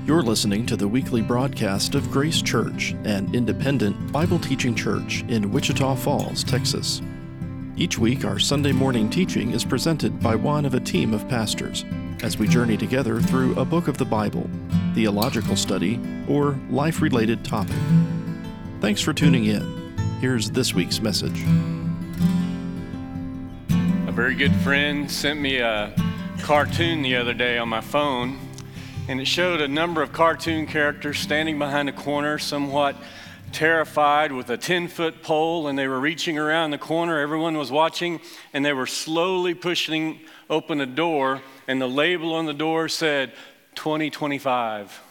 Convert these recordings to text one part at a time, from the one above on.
You're listening to the weekly broadcast of Grace Church, an independent Bible teaching church in Wichita Falls, Texas. Each week, our Sunday morning teaching is presented by one of a team of pastors as we journey together through a book of the Bible, theological study, or life-related topic. Thanks for tuning in. Here's this week's message. A very good friend sent me a cartoon the other day on my phone, and it showed a number of cartoon characters standing behind a corner, somewhat terrified, with a 10-foot pole, and they were reaching around the corner. Everyone was watching, and they were slowly pushing open a door, and the label on the door said, 2025.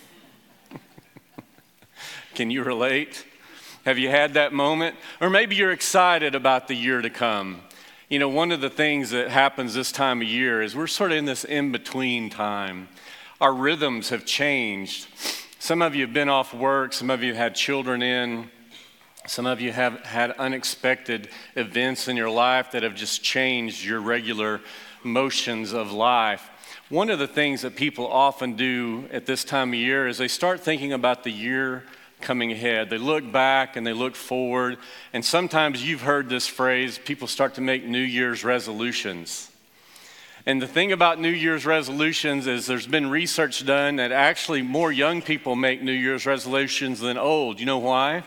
Can you relate? Have you had that moment? Or maybe you're excited about the year to come. You know, one of the things that happens this time of year is we're sort of in this in-between time. Our rhythms have changed. Some of you have been off work. Some of you have had children in. Some of you have had unexpected events in your life that have just changed your regular motions of life. One of the things that people often do at this time of year is they start thinking about the year coming ahead. They look back and they look forward. And sometimes you've heard this phrase, people start to make New Year's resolutions. And the thing about New Year's resolutions is there's been research done that actually more young people make New Year's resolutions than old. You know why?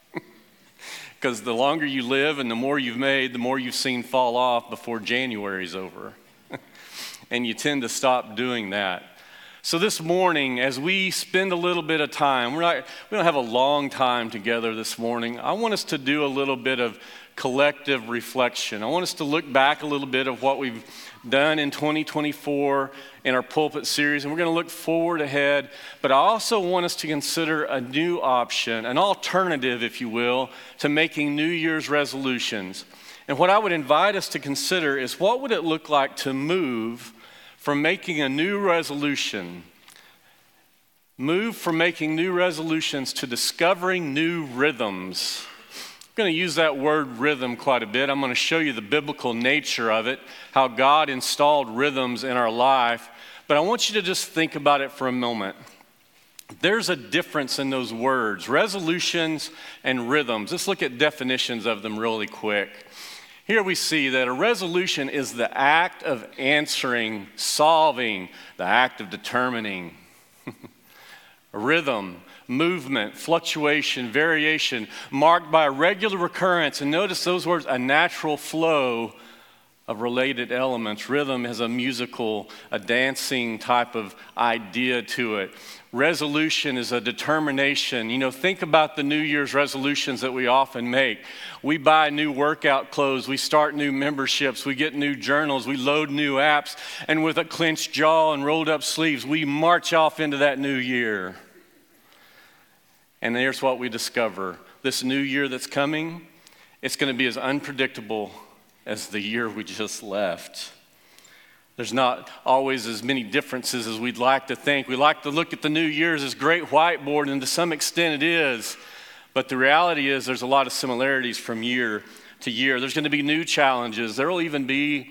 Because the longer you live and the more you've made, the more you've seen fall off before January's over. And you tend to stop doing that. So this morning, as we spend a little bit of time, we don't have a long time together this morning. I want us to do a little bit of collective reflection. I want us to look back a little bit of what we've done in 2024 in our pulpit series, and we're going to look forward ahead. But I also want us to consider a new option, an alternative, if you will, to making New Year's resolutions. And what I would invite us to consider is, what would it look like to move from making a new resolution, move from making new resolutions to discovering new rhythms? I'm going to use that word rhythm quite a bit. I'm going to show you the biblical nature of it, how God installed rhythms in our life. But I want you to just think about it for a moment. There's a difference in those words, resolutions and rhythms. Let's look at definitions of them really quick. Here we see that a resolution is the act of answering, solving, the act of determining. A rhythm, movement, fluctuation, variation, marked by a regular recurrence. And notice those words, a natural flow of related elements. Rhythm has a musical, a dancing type of idea to it. Resolution is a determination. You know, think about the New Year's resolutions that we often make. We buy new workout clothes, we start new memberships, we get new journals, we load new apps, and with a clenched jaw and rolled up sleeves, we march off into that new year. And here's what we discover. This new year that's coming, it's going to be as unpredictable as the year we just left. There's not always as many differences as we'd like to think. We like to look at the new year as this great whiteboard, and to some extent it is. But the reality is there's a lot of similarities from year to year. There's going to be new challenges. There'll even be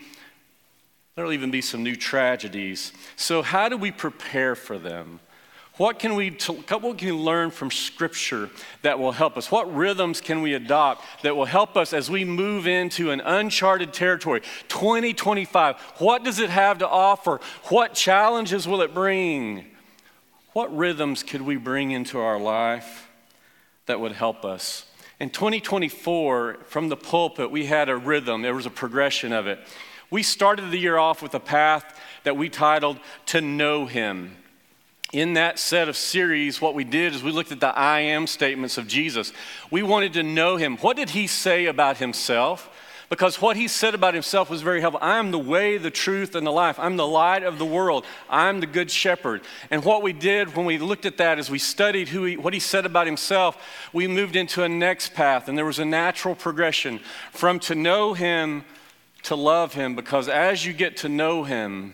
some new tragedies. So how do we prepare for them? What can we learn from Scripture that will help us? What rhythms can we adopt that will help us as we move into an uncharted territory? 2025, what does it have to offer? What challenges will it bring? What rhythms could we bring into our life that would help us? In 2024, from the pulpit, we had a rhythm. There was a progression of it. We started the year off with a path that we titled To Know Him. In that set of series, what we did is we looked at the I am statements of Jesus. We wanted to know him. What did he say about himself? Because what he said about himself was very helpful. I am the way, the truth, and the life. I'm the light of the world. I'm the good shepherd. And what we did when we looked at that is we studied what he said about himself. We moved into a next path, and there was a natural progression from to know him to love him. Because as you get to know him,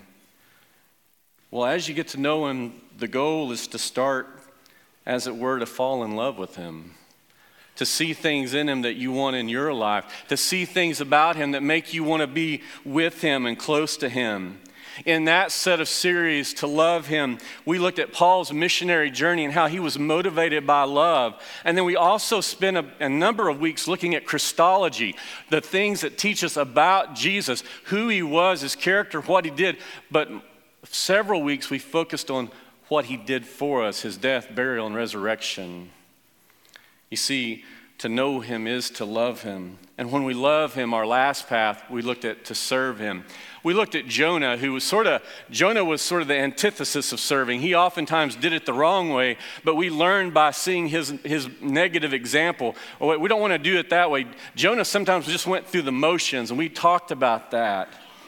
the goal is to start, as it were, to fall in love with him, to see things in him that you want in your life, to see things about him that make you want to be with him and close to him. In that set of series, To Love Him, we looked at Paul's missionary journey and how he was motivated by love. And then we also spent a number of weeks looking at Christology, the things that teach us about Jesus, who he was, his character, what he did. But several weeks we focused on what he did for us, his death, burial, and resurrection. You see, to know him is to love him. And when we love him, our last path, we looked at to serve him. We looked at Jonah, who was Jonah was sort of the antithesis of serving. He oftentimes did it the wrong way, but we learned by seeing his negative example. Oh, we don't want to do it that way. Jonah sometimes just went through the motions, and we talked about that.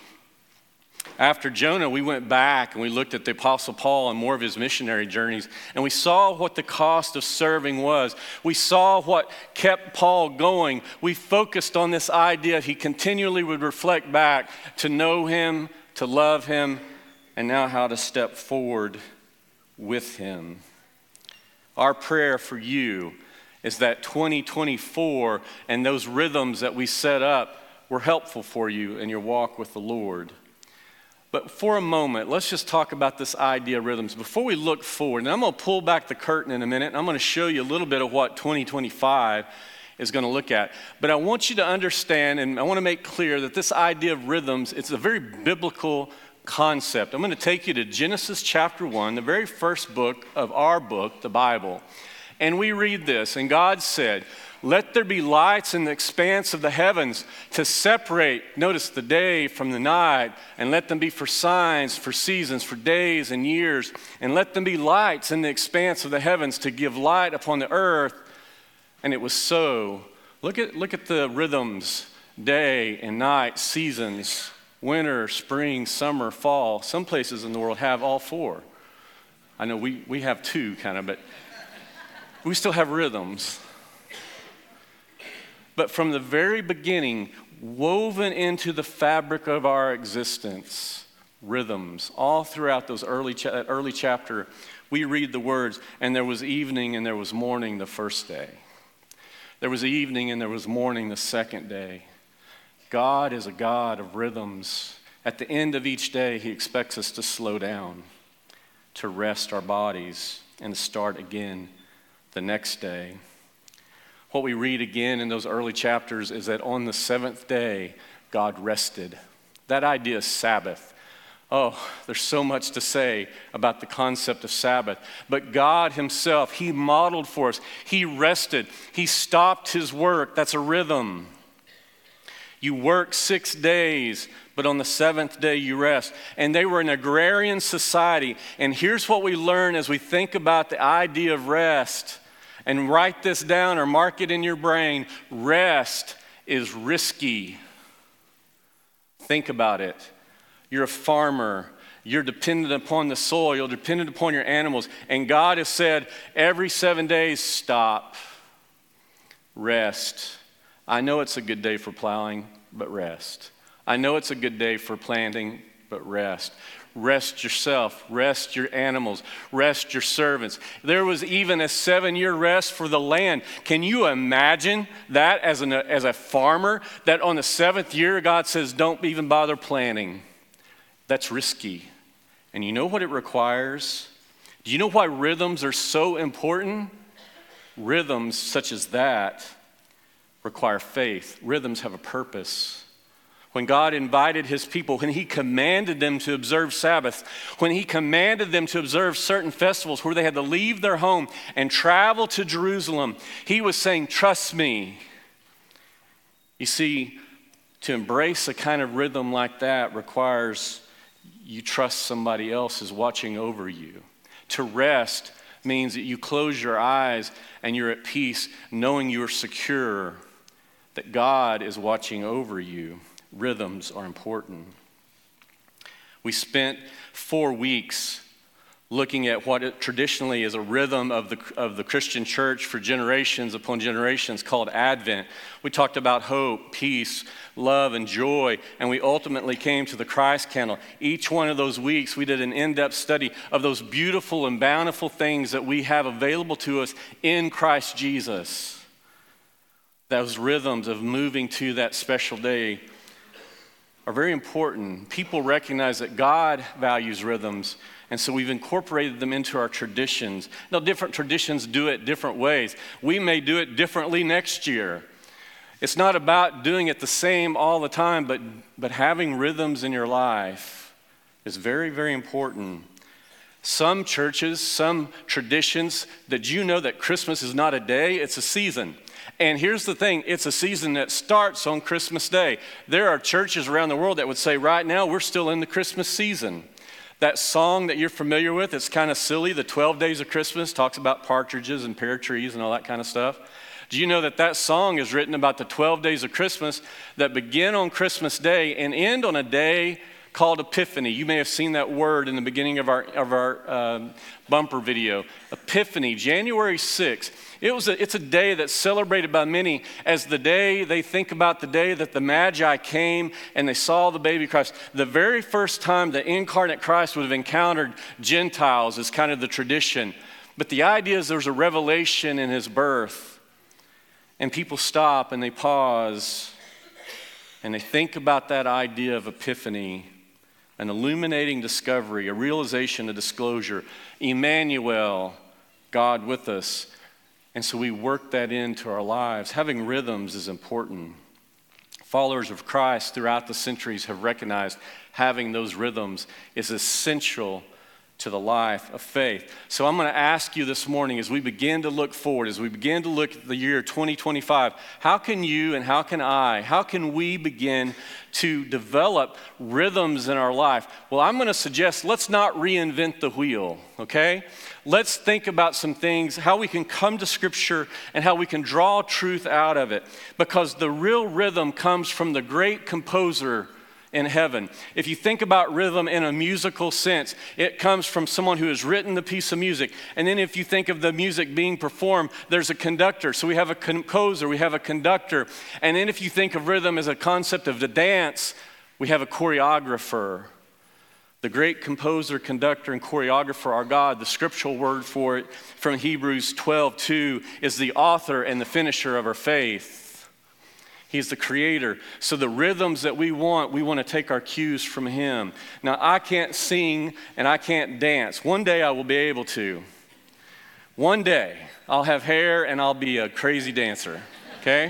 After Jonah, we went back and we looked at the Apostle Paul and more of his missionary journeys, and we saw what the cost of serving was. We saw what kept Paul going. We focused on this idea he continually would reflect back to know him, to love him, and now how to step forward with him. Our prayer for you is that 2024 and those rhythms that we set up were helpful for you in your walk with the Lord. But for a moment, let's just talk about this idea of rhythms. Before we look forward, and I'm going to pull back the curtain in a minute, and I'm going to show you a little bit of what 2025 is going to look at. But I want you to understand, and I want to make clear that this idea of rhythms, it's a very biblical concept. I'm going to take you to Genesis chapter 1, the very first book of our book, the Bible. And we read this, and God said, "Let there be lights in the expanse of the heavens to separate," notice, "the day from the night, and let them be for signs, for seasons, for days and years, and let them be lights in the expanse of the heavens to give light upon the earth." And it was so. Look at the rhythms, day and night, seasons, winter, spring, summer, fall. Some places in the world have all four. I know we have two kind of, but we still have rhythms. But from the very beginning, woven into the fabric of our existence, rhythms. All throughout those early chapter, we read the words, "And there was evening and there was morning the first day. There was evening and there was morning the second day." God is a God of rhythms. At the end of each day, he expects us to slow down, to rest our bodies, and to start again the next day. What we read again in those early chapters is that on the seventh day, God rested. That idea is Sabbath. Oh, there's so much to say about the concept of Sabbath. But God himself, he modeled for us. He rested. He stopped his work. That's a rhythm. You work 6 days, but on the seventh day you rest. And they were an agrarian society. And here's what we learn as we think about the idea of rest. And write this down or mark it in your brain. Rest is risky. Think about it. You're a farmer. You're dependent upon the soil. You're dependent upon your animals. And God has said, every 7 days, stop. Rest. I know it's a good day for plowing, but rest. I know it's a good day for planting, but rest. Rest yourself, rest your animals, rest your servants. There was even a 7-year rest for the land. Can you imagine that as a farmer, that on the 7th year, God says, don't even bother planting? That's risky. And you know what it requires? Do you know why rhythms are so important? Rhythms such as that require faith. Rhythms have a purpose. When God invited his people, when he commanded them to observe Sabbath, when he commanded them to observe certain festivals where they had to leave their home and travel to Jerusalem, he was saying, trust me. You see, to embrace a kind of rhythm like that requires you trust somebody else is watching over you. To rest means that you close your eyes and you're at peace, knowing you're secure, that God is watching over you. Rhythms are important. We spent 4 weeks looking at what it traditionally is a rhythm of the Christian church for generations upon generations called Advent. We talked about hope, peace, love, and joy, and we ultimately came to the Christ candle. Each one of those weeks, we did an in-depth study of those beautiful and bountiful things that we have available to us in Christ Jesus. Those rhythms of moving to that special day. are very important. People recognize that God values rhythms, and so we've incorporated them into our traditions. Now, different traditions do it different ways. We may do it differently next year. It's not about doing it the same all the time, but having rhythms in your life is very, very important. Some churches, some traditions, that you know that Christmas is not a day, it's a season. And here's the thing, it's a season that starts on Christmas Day. There are churches around the world that would say right now we're still in the Christmas season. That song that you're familiar with, it's kind of silly, the 12 Days of Christmas, talks about partridges and pear trees and all that kind of stuff. Do you know that that song is written about the 12 days of Christmas that begin on Christmas Day and end on a day called Epiphany? You may have seen that word in the beginning of our bumper video. Epiphany, January 6th. It's a day that's celebrated by many as the day they think about the day that the Magi came and they saw the baby Christ. The very first time the incarnate Christ would have encountered Gentiles is kind of the tradition. But the idea is there's a revelation in his birth. And people stop and they pause and they think about that idea of epiphany, an illuminating discovery, a realization, a disclosure. Emmanuel, God with us. And so we work that into our lives. Having rhythms is important. Followers of Christ throughout the centuries have recognized having those rhythms is essential to the life of faith. So I'm going to ask you this morning as we begin to look forward, as we begin to look at the year 2025, how can you and how can we begin to develop rhythms in our life? Well, I'm going to suggest let's not reinvent the wheel, okay? Let's think about some things, how we can come to Scripture and how we can draw truth out of it. Because the real rhythm comes from the great composer in heaven. If you think about rhythm in a musical sense, it comes from someone who has written the piece of music. And then if you think of the music being performed, there's a conductor. So we have a composer, we have a conductor. And then if you think of rhythm as a concept of the dance, we have a choreographer. The great composer, conductor, and choreographer, our God, the scriptural word for it from Hebrews 12:2 is the author and the finisher of our faith. He's the creator. So the rhythms that we want to take our cues from him. Now, I can't sing and I can't dance. One day I will be able to. One day I'll have hair and I'll be a crazy dancer, okay?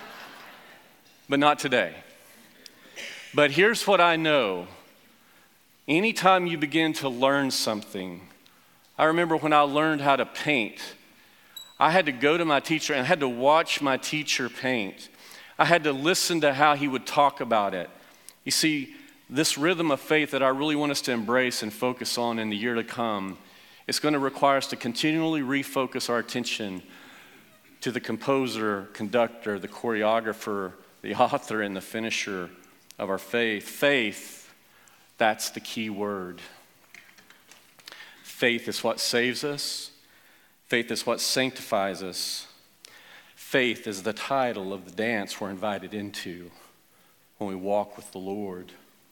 But not today. But here's what I know. Anytime you begin to learn something, I remember when I learned how to paint, I had to go to my teacher and I had to watch my teacher paint. I had to listen to how he would talk about it. You see, this rhythm of faith that I really want us to embrace and focus on in the year to come, it's going to require us to continually refocus our attention to the composer, conductor, the choreographer, the author, and the finisher of our faith. Faith, that's the key word. Faith is what saves us. Faith is what sanctifies us. Faith is the title of the dance we're invited into when we walk with the Lord.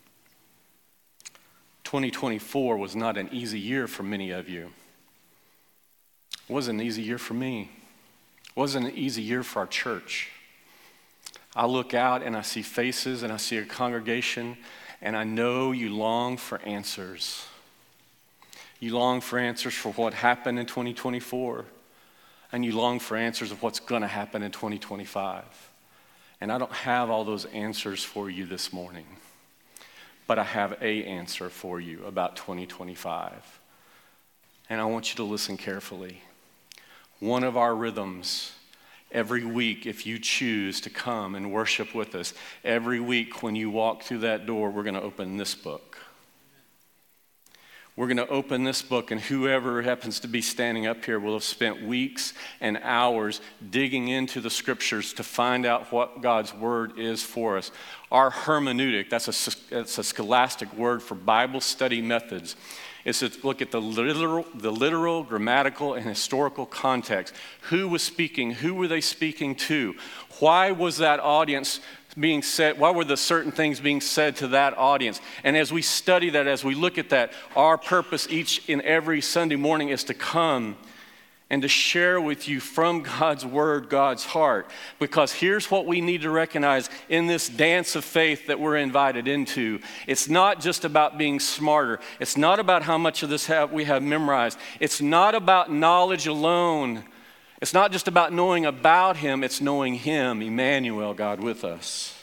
2024 was not an easy year for many of you. It wasn't an easy year for me. It wasn't an easy year for our church. I look out and I see faces and I see a congregation and I know you long for answers. You long for answers for what happened in 2024. And you long for answers of what's going to happen in 2025. And I don't have all those answers for you this morning. But I have an answer for you about 2025. And I want you to listen carefully. One of our rhythms, every week, if you choose to come and worship with us, every week when you walk through that door, we're going to open this book. We're going to open this book, and whoever happens to be standing up here will have spent weeks and hours digging into the scriptures to find out what God's word is for us. Our hermeneutic, that's a scholastic word for Bible study methods, is to look at the literal, grammatical, and historical context. Who was speaking? Who were they speaking to? Why was that audience being said? Why were the certain things being said to that audience? And as we study that, as we look at that, our purpose each and every Sunday morning is to come and to share with you from God's word, God's heart. Because here's what we need to recognize in this dance of faith that we're invited into. It's not just about being smarter. It's not about how much of this we have memorized. It's not about knowledge alone. It's not just about knowing about him. It's knowing him, Emmanuel, God with us.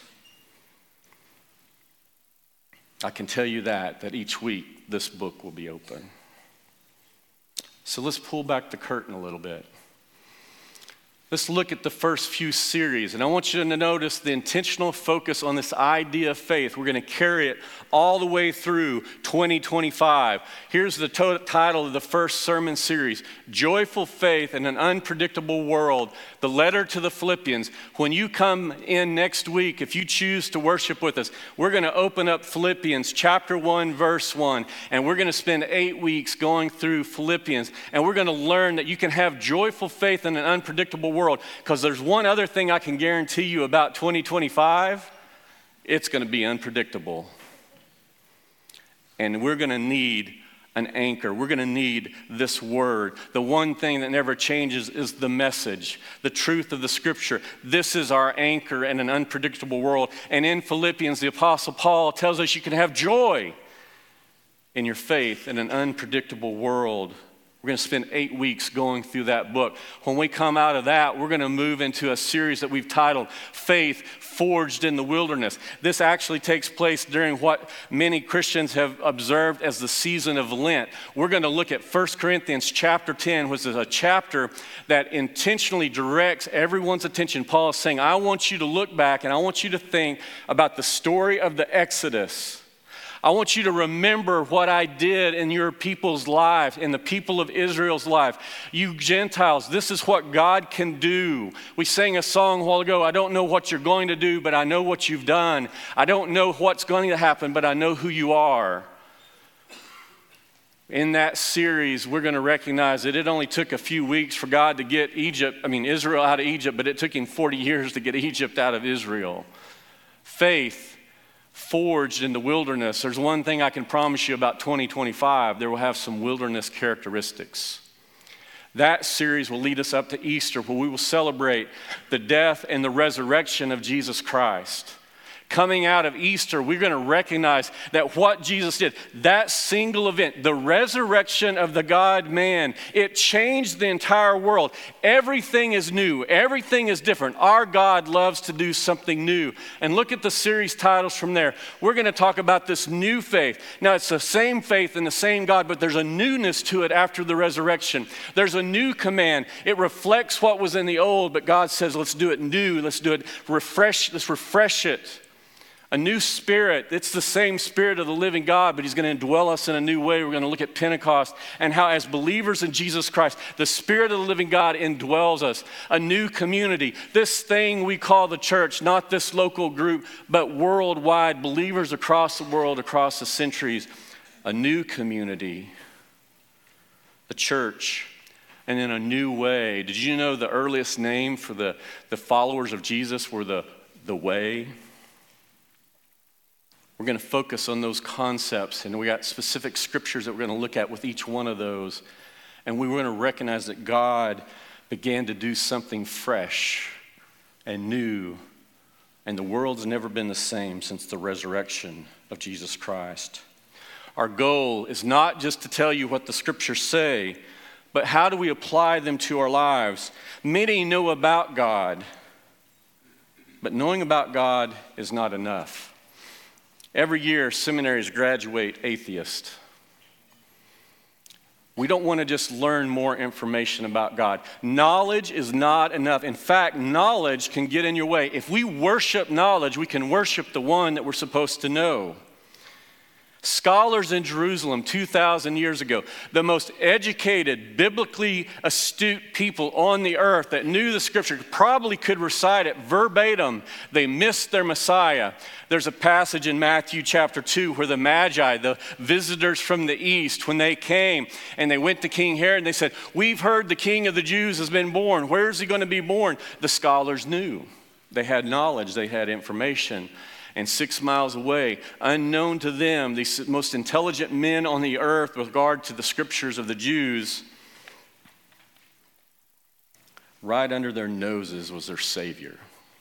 I can tell you that each week this book will be open. So let's pull back the curtain a little bit. Let's look at the first few series, and I want you to notice the intentional focus on this idea of faith. We're going to carry it all the way through 2025. Here's the title of the first sermon series, Joyful Faith in an Unpredictable World, the letter to the Philippians. When you come in next week, if you choose to worship with us, we're going to open up Philippians chapter 1, verse 1, and we're going to spend 8 weeks going through Philippians, and we're going to learn that you can have joyful faith in an unpredictable world, because there's one other thing I can guarantee you about 2025. It's going to be unpredictable. And we're going to need an anchor. We're going to need this word. The one thing that never changes is the message, the truth of the scripture. This is our anchor in an unpredictable world. And in Philippians, the Apostle Paul tells us you can have joy in your faith in an unpredictable world. We're going to spend 8 weeks going through that book. When we come out of that, we're going to move into a series that we've titled Faith Forged in the Wilderness. This actually takes place during what many Christians have observed as the season of Lent. We're going to look at 1 Corinthians chapter 10, which is a chapter that intentionally directs everyone's attention. Paul is saying, I want you to look back and I want you to think about the story of the Exodus. I want you to remember what I did in your people's lives, in the people of Israel's life. You Gentiles, this is what God can do. We sang a song a while ago, I don't know what you're going to do, but I know what you've done. I don't know what's going to happen, but I know who you are. In that series, we're going to recognize that it only took a few weeks for God to get Israel out of Egypt, but it took him 40 years to get Egypt out of Israel. Faith forged in the wilderness. There's one thing I can promise you about 2025. There will have some wilderness characteristics. That series will lead us up to Easter, where we will celebrate the death and the resurrection of Jesus Christ. Coming out of Easter, we're going to recognize that what Jesus did, that single event, the resurrection of the God-man, it changed the entire world. Everything is new. Everything is different. Our God loves to do something new. And look at the series titles from there. We're going to talk about this new faith. Now, it's the same faith in the same God, but there's a newness to it after the resurrection. There's a new command. It reflects what was in the old, but God says, let's do it new. Let's do it let's refresh it. A new spirit. It's the same spirit of the living God, but he's going to indwell us in a new way. We're going to look at Pentecost and how as believers in Jesus Christ, the spirit of the living God indwells us. A new community. This thing we call the church, not this local group, but worldwide, believers across the world, across the centuries. A new community. The church. And in a new way. Did you know the earliest name for the followers of Jesus were the way? We're going to focus on those concepts, and we got specific scriptures that we're going to look at with each one of those. And we were going to recognize that God began to do something fresh and new, and the world's never been the same since the resurrection of Jesus Christ. Our goal is not just to tell you what the scriptures say, but how do we apply them to our lives? Many know about God, but knowing about God is not enough. Every year, seminaries graduate atheists. We don't want to just learn more information about God. Knowledge is not enough. In fact, knowledge can get in your way. If we worship knowledge, we can worship the one that we're supposed to know. Scholars in Jerusalem 2,000 years ago, the most educated, biblically astute people on the earth that knew the scripture, probably could recite it verbatim. They missed their Messiah. There's a passage in Matthew chapter 2 where the Magi, the visitors from the east, when they came and they went to King Herod and they said, we've heard the King of the Jews has been born. Where is he going to be born? The scholars knew. They had knowledge. They had information. And 6 miles away, unknown to them, these most intelligent men on the earth with regard to the scriptures of the Jews, right under their noses was their Savior.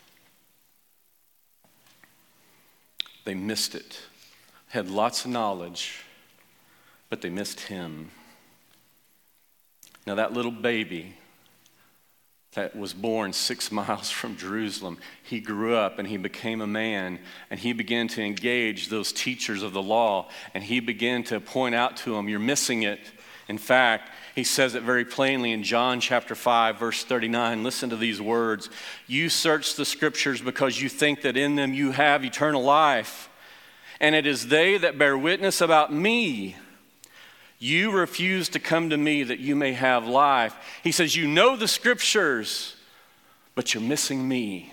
They missed it, had lots of knowledge, but they missed him. Now that little baby that was born 6 miles from Jerusalem, he grew up and he became a man, and he began to engage those teachers of the law, and he began to point out to them, you're missing it. In fact, he says it very plainly in John chapter 5, verse 39. Listen to these words. You search the scriptures because you think that in them you have eternal life, and it is they that bear witness about me. You refuse to come to me that you may have life. He says, you know the scriptures, but you're missing me.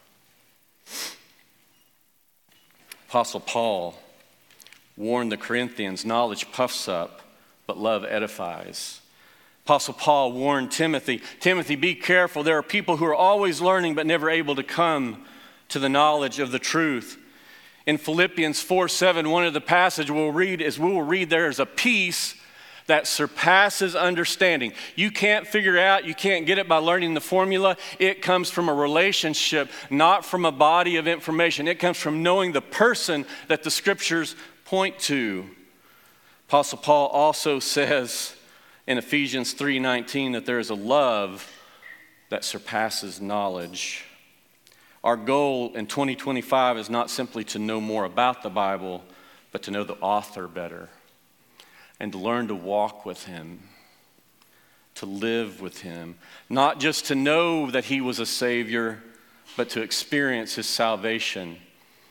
Apostle Paul warned the Corinthians, knowledge puffs up, but love edifies. Apostle Paul warned Timothy, Timothy, be careful. There are people who are always learning but never able to come to the knowledge of the truth. In Philippians 4:7, one of the passages we'll read there is a peace that surpasses understanding. You can't figure it out, you can't get it by learning the formula. It comes from a relationship, not from a body of information. It comes from knowing the person that the scriptures point to. Apostle Paul also says in Ephesians 3:19 that there is a love that surpasses knowledge. Our goal in 2025 is not simply to know more about the Bible, but to know the author better and to learn to walk with him, to live with him. Not just to know that he was a Savior, but to experience his salvation.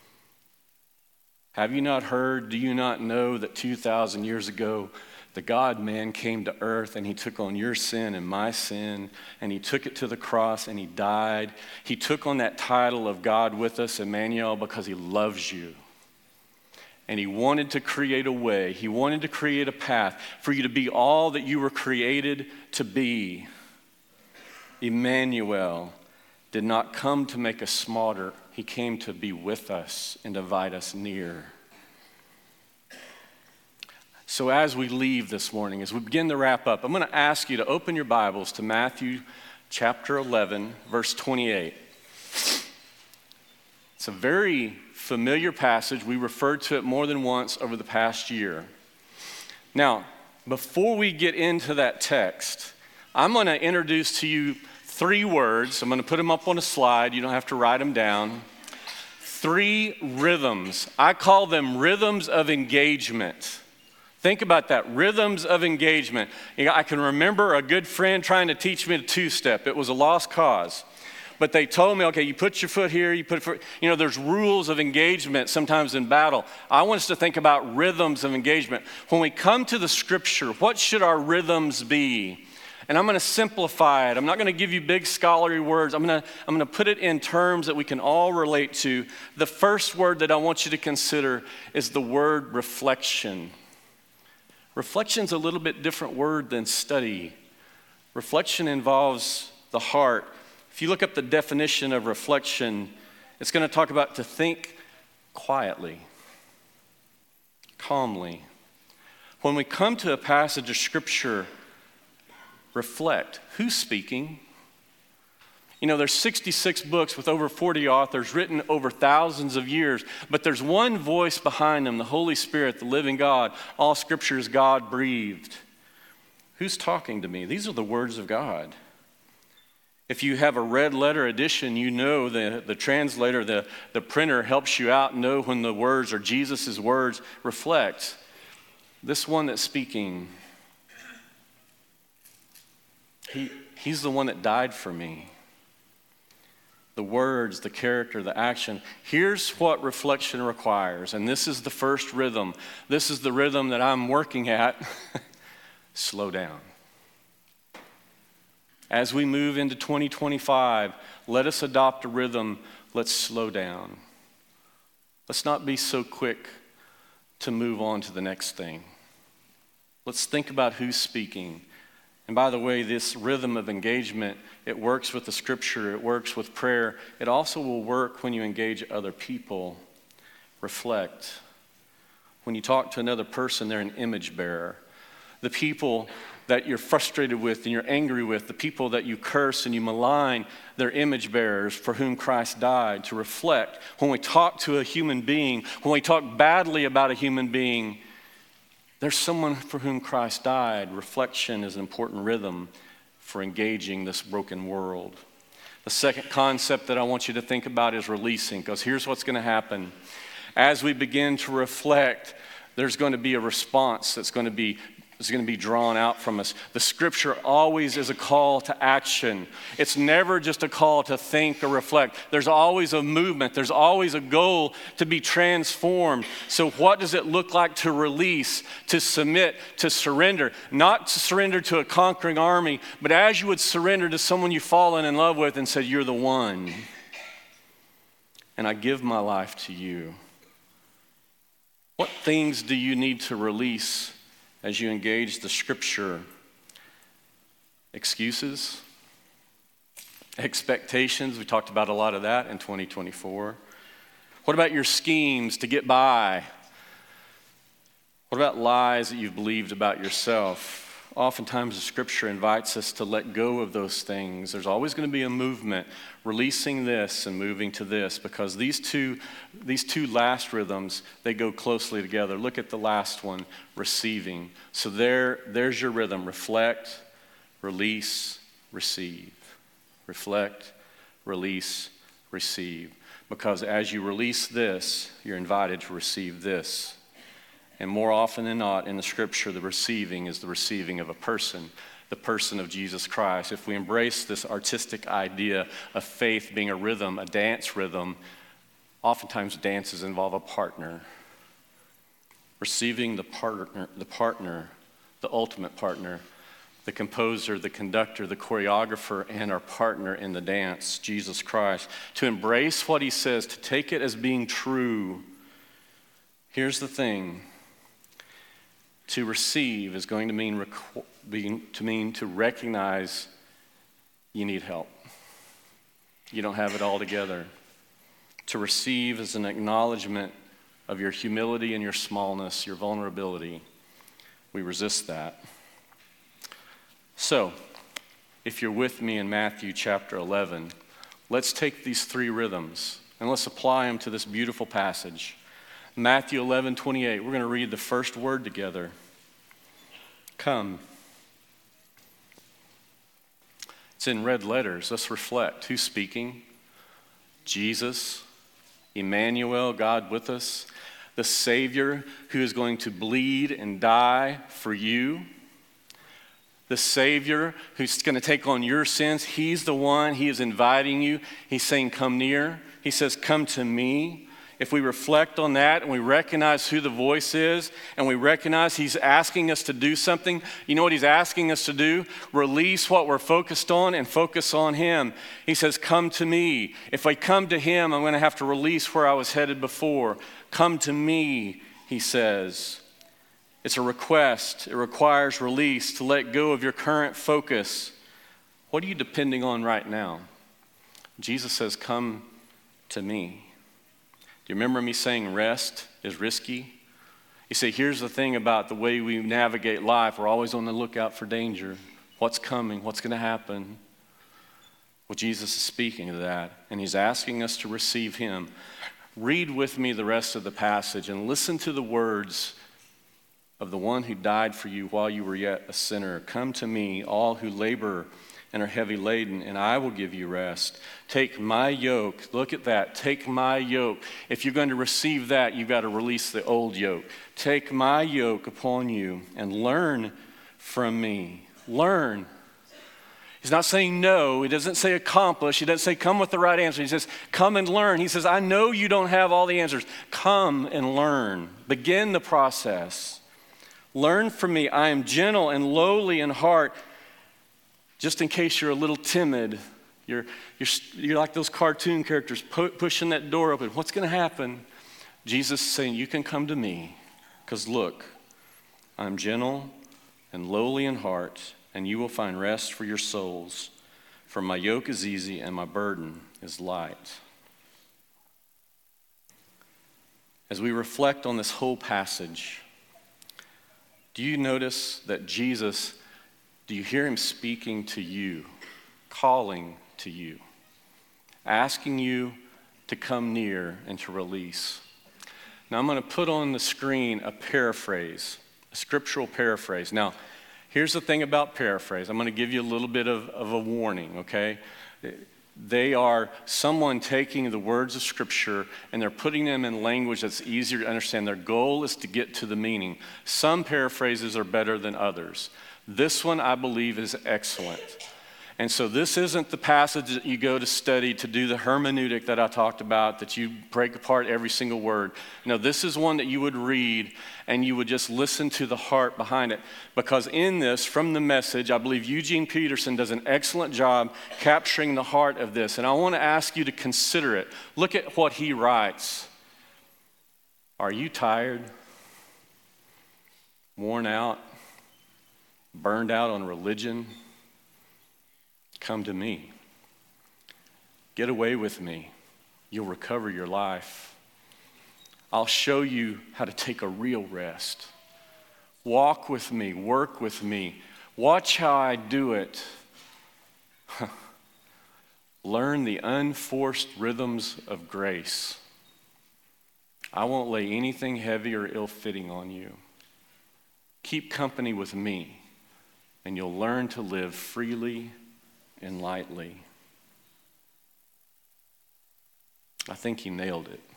Have you not heard, do you not know that 2,000 years ago, the God-man came to earth and he took on your sin and my sin, and he took it to the cross and he died. He took on that title of God with us, Emmanuel, because he loves you. And he wanted to create a way, he wanted to create a path for you to be all that you were created to be. Emmanuel did not come to make us smarter, he came to be with us and invite us near. So as we leave this morning, as we begin to wrap up, I'm going to ask you to open your Bibles to Matthew chapter 11, verse 28. It's a very familiar passage. We referred to it more than once over the past year. Now, before we get into that text, I'm going to introduce to you 3 words. I'm going to put them up on a slide. You don't have to write them down. 3 rhythms. I call them rhythms of engagement. Think about that, rhythms of engagement. I can remember a good friend trying to teach me the 2-step. It was a lost cause. But they told me, okay, you put your foot here, you put foot, there's rules of engagement sometimes in battle. I want us to think about rhythms of engagement. When we come to the scripture, what should our rhythms be? And I'm going to simplify it. I'm not going to give you big scholarly words. I'm going to put it in terms that we can all relate to. The first word that I want you to consider is the word reflection. Reflection's a little bit different word than study. Reflection involves the heart. If you look up the definition of reflection, it's going to talk about to think quietly, calmly. When we come to a passage of scripture, reflect. Who's speaking? There's 66 books with over 40 authors written over thousands of years, but there's one voice behind them, the Holy Spirit, the living God. All scripture is God-breathed. Who's talking to me? These are the words of God. If you have a red letter edition, you know the translator, the printer helps you out know when the words are Jesus' words. Reflect. This one that's speaking, he's the one that died for me. The words, the character, the action. Here's what reflection requires, and this is the first rhythm. This is the rhythm that I'm working at. Slow down. As we move into 2025, let us adopt a rhythm. Let's slow down. Let's not be so quick to move on to the next thing. Let's think about who's speaking. And by the way, this rhythm of engagement, it works with the scripture, it works with prayer. It also will work when you engage other people. Reflect. When you talk to another person, they're an image bearer. the people that you're frustrated with and you're angry with, the people that you curse and you malign, they're image bearers for whom Christ died to reflect. When we talk to a human being, when we talk badly about a human being, there's someone for whom Christ died. Reflection is an important rhythm for engaging this broken world. The second concept that I want you to think about is releasing, because here's what's going to happen. As we begin to reflect, there's going to be a response that's going to be drawn out from us. The scripture always is a call to action. It's never just a call to think or reflect. There's always a movement. There's always a goal to be transformed. So what does it look like to release, to submit, to surrender? Not to surrender to a conquering army, but as you would surrender to someone you've fallen in love with and said, "You're the one, and I give my life to you." What things do you need to release as you engage the scripture? Excuses, expectations. We talked about a lot of that in 2024. What about your schemes to get by? What about lies that you've believed about yourself? Oftentimes the scripture invites us to let go of those things. There's always going to be a movement, releasing this and moving to this, because these two last rhythms, they go closely together. Look at the last one, receiving. So there's your rhythm: reflect, release, receive. Reflect, release, receive. Because as you release this, you're invited to receive this. And more often than not in the scripture, the receiving is the receiving of a person, the person of Jesus Christ. If we embrace this artistic idea of faith being a rhythm, a dance rhythm, oftentimes dances involve a partner. Receiving the partner, the ultimate partner, the composer, the conductor, the choreographer, and our partner in the dance, Jesus Christ. To embrace what he says, to take it as being true. Here's the thing. To receive is going to mean to recognize you need help. You don't have it all together. To receive is an acknowledgement of your humility and your smallness, your vulnerability. We resist that. So, if you're with me in Matthew chapter 11, let's take these three rhythms and let's apply them to this beautiful passage. Matthew 11:28, we're going to read the first word together. Come. It's in red letters. Let's reflect. Who's speaking? Jesus, Emmanuel, God with us, the Savior who is going to bleed and die for you. The Savior who's going to take on your sins. He's the one. He is inviting you. He's saying, come near. He says, come to me. If we reflect on that and we recognize who the voice is and we recognize he's asking us to do something, you know what he's asking us to do? Release what we're focused on and focus on him. He says, come to me. If I come to him, I'm going to have to release where I was headed before. Come to me, he says. It's a request. It requires release to let go of your current focus. What are you depending on right now? Jesus says, come to me. Do you remember me saying rest is risky? You see, here's the thing about the way we navigate life. We're always on the lookout for danger. What's coming? What's going to happen? Well, Jesus is speaking to that, and he's asking us to receive him. Read with me the rest of the passage and listen to the words of the one who died for you while you were yet a sinner. Come to me, all who labor and are heavy laden, and I will give you rest. Take my yoke. Look at that. Take my yoke. If you're going to receive that, you've got to release the old yoke. Take my yoke upon you and learn from me. Learn. He's not saying no. He doesn't say accomplish. He doesn't say come with the right answer. He says come and learn. He says I know you don't have all the answers. Come and learn. Begin the process. Learn from me. I am gentle and lowly in heart. Just in case you're a little timid, you're like those cartoon characters pushing that door open. What's going to happen? Jesus is saying, you can come to me because look, I'm gentle and lowly in heart, and you will find rest for your souls. For my yoke is easy and my burden is light. As we reflect on this whole passage, Do you notice that Jesus, do you hear him speaking to you, calling to you, asking you to come near and to release? Now I'm going to put on the screen a paraphrase, a scriptural paraphrase. Now, here's the thing about paraphrase. I'm going to give you a little bit of a warning, okay? They are someone taking the words of Scripture and they're putting them in language that's easier to understand. Their goal is to get to the meaning. Some paraphrases are better than others. This one, I believe, is excellent. And so this isn't the passage that you go to study to do the hermeneutic that I talked about, that you break apart every single word. No, this is one that you would read and you would just listen to the heart behind it. Because in this, from the Message, I believe Eugene Peterson does an excellent job capturing the heart of this. And I want to ask you to consider it. Look at what he writes. Are you tired? Worn out? Burned out on religion? Come to me. Get away with me. You'll recover your life. I'll show you how to take a real rest. Walk with me, work with me. Watch how I do it. Learn the unforced rhythms of grace. I won't lay anything heavy or ill-fitting on you. Keep company with me, and you'll learn to live freely and lightly. I think he nailed it.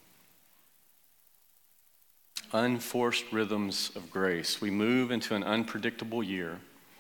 Unforced rhythms of grace. We move into an unpredictable year.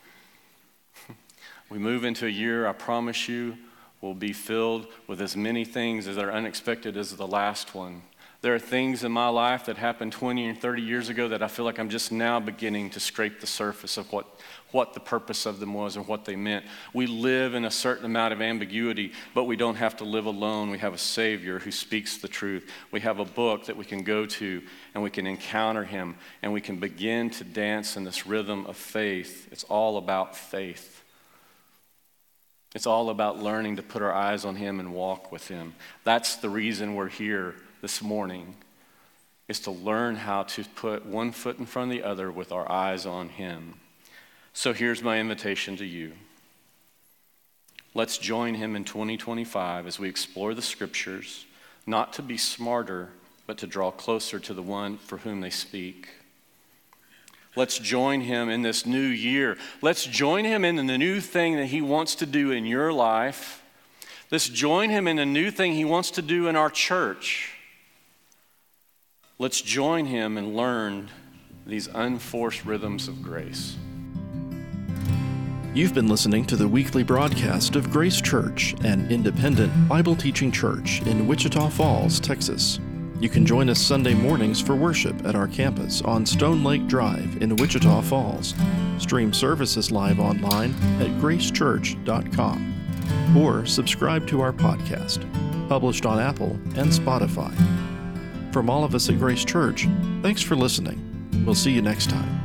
We move into a year, I promise you, will be filled with as many things as are unexpected as the last one. There are things in my life that happened 20 and 30 years ago that I feel like I'm just now beginning to scrape the surface of what the purpose of them was and what they meant. We live in a certain amount of ambiguity, but we don't have to live alone. We have a Savior who speaks the truth. We have a book that we can go to and we can encounter him and we can begin to dance in this rhythm of faith. It's all about faith. It's all about learning to put our eyes on him and walk with him. That's the reason we're here this morning, is to learn how to put one foot in front of the other with our eyes on him. So here's my invitation to you. Let's join him in 2025 as we explore the Scriptures, not to be smarter, but to draw closer to the one for whom they speak. Let's join him in this new year. Let's join him in the new thing that he wants to do in your life. Let's join him in the new thing he wants to do in our church. Let's join him and learn these unforced rhythms of grace. You've been listening to the weekly broadcast of Grace Church, an independent Bible teaching church in Wichita Falls, Texas. You can join us Sunday mornings for worship at our campus on Stone Lake Drive in Wichita Falls. Stream services live online at gracechurch.com or subscribe to our podcast, published on Apple and Spotify. From all of us at Grace Church, thanks for listening. We'll see you next time.